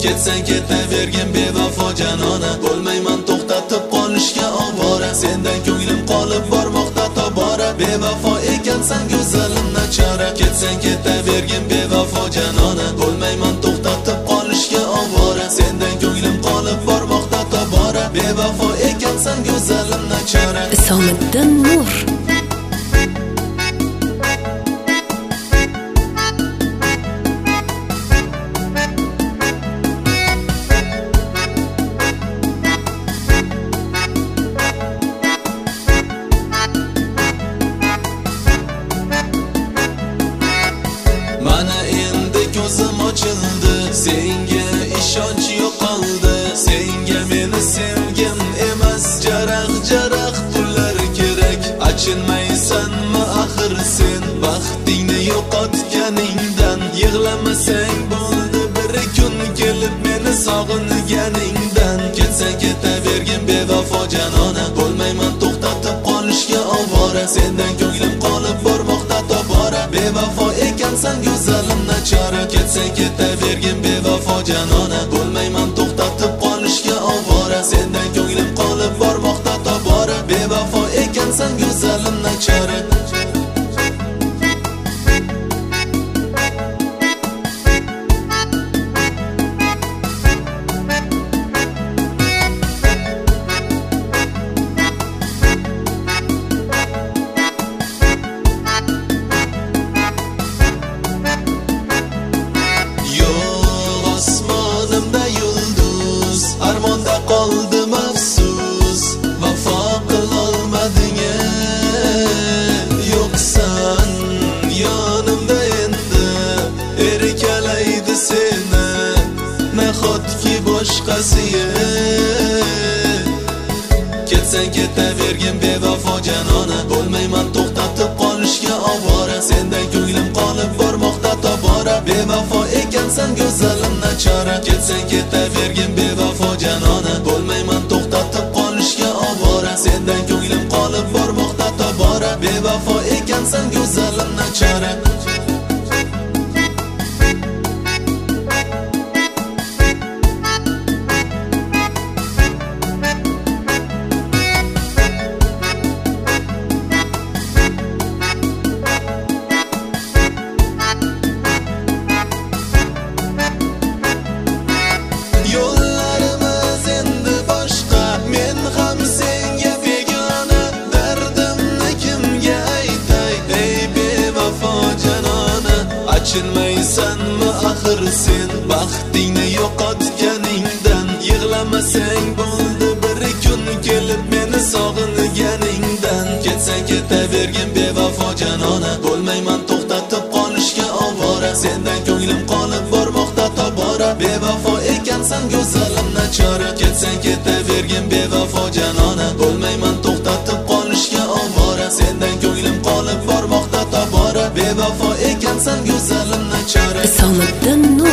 Ketsang ketavergin bevafo janona, bo'lmayman to'xtatib qolishga ovora. Sendan ko'nglim qolib bormoqda tobora, bevafo ekansan go'zalim nachora. Ketsang ketavergin bevafo janona, bo'lmayman to'xtatib qolishga ovora. Sendan ko'nglim qolib bormoqda tobora, bevafo ekansan go'zalim nachora. Isomiddin Nur. Mana endi ko'zim ochildi, senga ishonch yo'qoldi. Senga meni sevgim emas, jaraq-jaraq pullar kerak. Achinmaysanmi axir sen baxtingni yo'qotganingdan? Yig'lamasang bo'ldi bir kun kelib meni sog'inganingdan. Ketsang ketavergin bevafo janona, bo'lmayman to'xtatib qolishga ovora. Sendan ko'nglim qolib bormoqda tobora, bevafo ekansan go'zalim nachora. Ketsang ketavergin bevafo janona, bo'lmayman to'xtatib qolishga ovora. Sendan ko'nglim qolib bormoqda tobora, bevafo ekansan go'zalim nachora. Osmonimda yulduz, armonda qoldim afsus. Vafo qilolmading, yo'qsan yonimda endi. Erkalaydi seni nahotki boshqasi. Ketsang ketavergin bevafo janona, bo'lmayman to'xtatib qolishga ovora. Sendan ko'nglim qolib bormoqda tobora, bevafo ekansan go'zalim nachora. Ketsang ketavergin bevafo janona, bo'lmayman to'xtatib qolishga ovora. Sendan ko'nglim qolib bormoqda tobora, bevafo ekansan go'zalim nachora. Yo'llarimiz endi boshqa, men ham senga begona. Dardimni kimga aytay, ey bevafo janona? Achinmaysanmi axir sen baxtingni yo'qotganingdan? Yig'lamasang bo'ldi bir kun kelib meni sog'inganingdan. Ketsang ketavergin bevafo janona, bo'lmayman to'xtatib qolishga ovora. Sendan ko'nglim qolib bormoqda tobora, bevafo ekansan go'zalim nachora. Ketsang ketavergin bevafo janona, bo'lmayman to'xtatib qolishga ovora. Sendan ko'nglim qolib bormoqda tobora, bevafo ekansan go'zalim nachora. Isomiddin Nur.